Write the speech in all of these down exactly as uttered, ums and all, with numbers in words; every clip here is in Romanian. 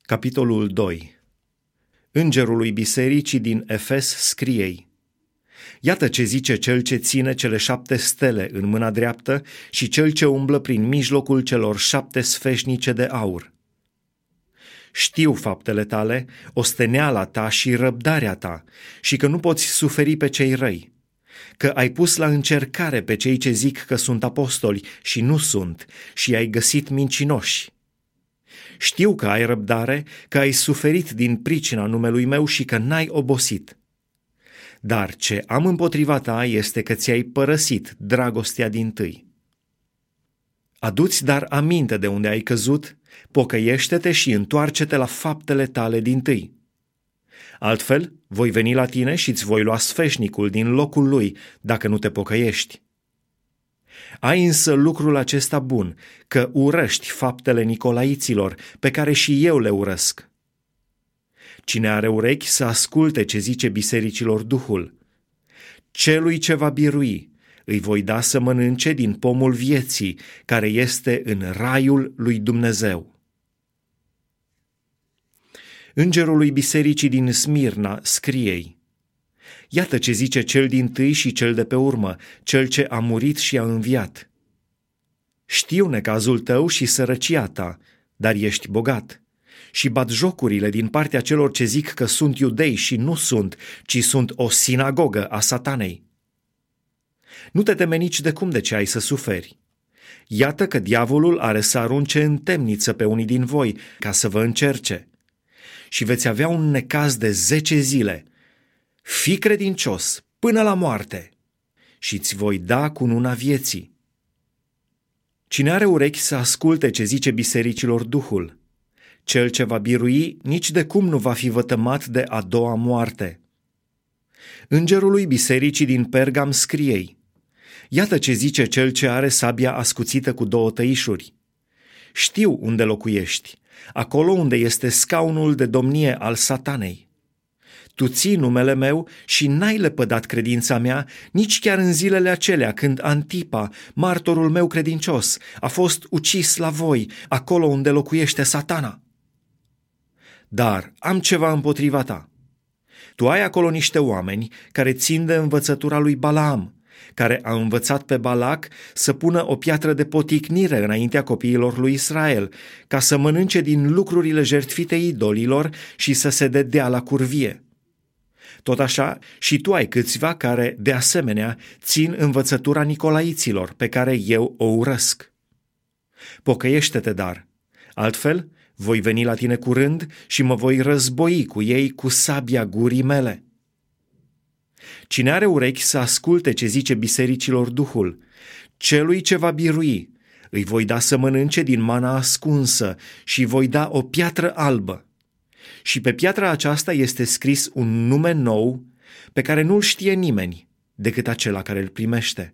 Capitolul doi. Îngerului bisericii din Efes scrie-i: Iată ce zice cel ce ține cele șapte stele în mâna dreaptă și cel ce umblă prin mijlocul celor șapte sfeșnice de aur. Știu faptele tale, osteneala ta și răbdarea ta, și că nu poți suferi pe cei răi, că ai pus la încercare pe cei ce zic că sunt apostoli și nu sunt, și ai găsit mincinoși. Știu că ai răbdare, că ai suferit din pricina numelui meu și că n-ai obosit. Dar ce am împotriva ta este că ți-ai părăsit dragostea dintâi. Adu-ți dar aminte de unde ai căzut, pocăiește-te și întoarce-te la faptele tale dintâi. Altfel, voi veni la tine și îți voi lua sfeșnicul din locul lui, dacă nu te pocăiești. Ai însă lucrul acesta bun, că urăști faptele nicolaiților, pe care și eu le urăsc. Cine are urechi să asculte ce zice bisericilor Duhul. Celui ce va birui, îi voi da să mănânce din pomul vieții, care este în raiul lui Dumnezeu. Îngerului bisericii din Smirna scrie-i: Iată ce zice cel dintâi și cel de pe urmă, cel ce a murit și a înviat. Știu necazul tău și sărăcia ta, dar ești bogat, și batjocurile din partea celor ce zic că sunt iudei și nu sunt, ci sunt o sinagogă a satanei. Nu te teme nici de cum de ce ai să suferi. Iată că diavolul are să arunce în temniță pe unii din voi, ca să vă încerce. Și veți avea un necaz de zece zile. Fii credincios până la moarte și îți voi da cununa vieții. Cine are urechi să asculte ce zice bisericilor Duhul. Cel ce va birui nici de cum nu va fi vătămat de a doua moarte. Îngerului bisericii din Pergam scrie-i: Iată ce zice cel ce are sabia ascuțită cu două tăișuri. Știu unde locuiești, acolo unde este scaunul de domnie al satanei. Tu ții numele meu și n-ai lepădat credința mea, nici chiar în zilele acelea când Antipa, martorul meu credincios, a fost ucis la voi, acolo unde locuiește satana. Dar am ceva împotriva ta. Tu ai acolo niște oameni care țin de învățătura lui Balaam, care a învățat pe Balac să pună o piatră de poticnire înaintea copiilor lui Israel, ca să mănânce din lucrurile jertfite idolilor și să se dedea la curvie. Tot așa, și tu ai câțiva care, de asemenea, țin învățătura nicolaiților, pe care eu o urăsc. Pocăiește-te dar, altfel voi veni la tine curând și mă voi război cu ei cu sabia gurii mele. Cine are urechi să asculte ce zice bisericilor Duhul, celui ce va birui, îi voi da să mănânce din mana ascunsă și voi da o piatră albă. Și pe piatra aceasta este scris un nume nou pe care nu-l știe nimeni decât acela care îl primește.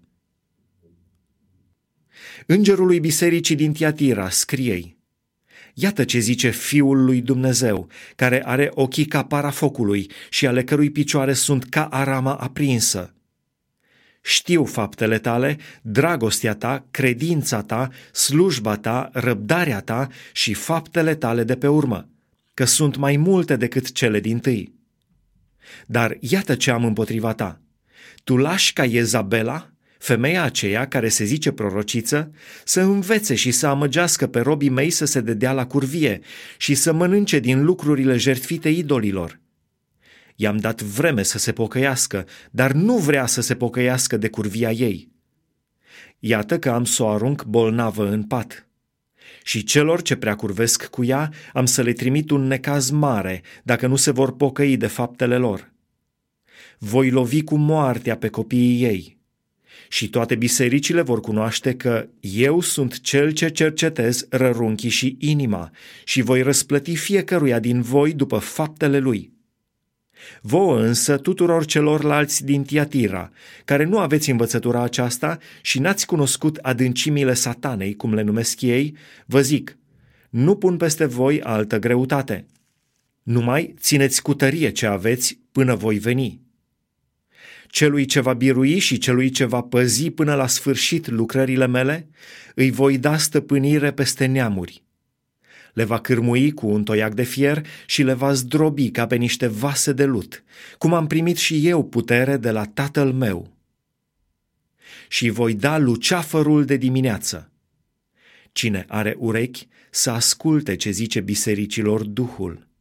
Îngerului bisericii din Tiatira scrie-i: Iată ce zice Fiul lui Dumnezeu, care are ochii ca para focului și ale cărui picioare sunt ca arama aprinsă. Știu faptele tale, dragostea ta, credința ta, slujba ta, răbdarea ta și faptele tale de pe urmă, că sunt mai multe decât cele dintâi. Dar iată ce am împotriva ta. Tu lași ca Iezabela, femeia aceea care se zice prorociță, să învețe și să amăgească pe robii mei să se dedea la curvie și să mănânce din lucrurile jertfite idolilor. I-am dat vreme să se pocăiască, dar nu vrea să se pocăiască de curvia ei. Iată că am să o arunc bolnavă în pat. Și celor ce prea curvesc cu ea am să le trimit un necaz mare, dacă nu se vor pocăi de faptele lor. Voi lovi cu moartea pe copiii ei. Și toate bisericile vor cunoaște că eu sunt cel ce cercetez rărunchii și inima și voi răsplăti fiecăruia din voi după faptele lui. Vouă însă tuturor celorlalți din Tiatira, care nu aveți învățătura aceasta și n-ați cunoscut adâncimile satanei, cum le numesc ei, vă zic, nu pun peste voi altă greutate. Numai țineți cu tărie ce aveți până voi veni. Celui ce va birui și celui ce va păzi până la sfârșit lucrările mele, îi voi da stăpânire peste neamuri. Le va cârmui cu un toiac de fier și le va zdrobi ca pe niște vase de lut, cum am primit și eu putere de la Tatăl meu. Și voi da luceafărul de dimineață. Cine are urechi să asculte ce zice bisericilor Duhul.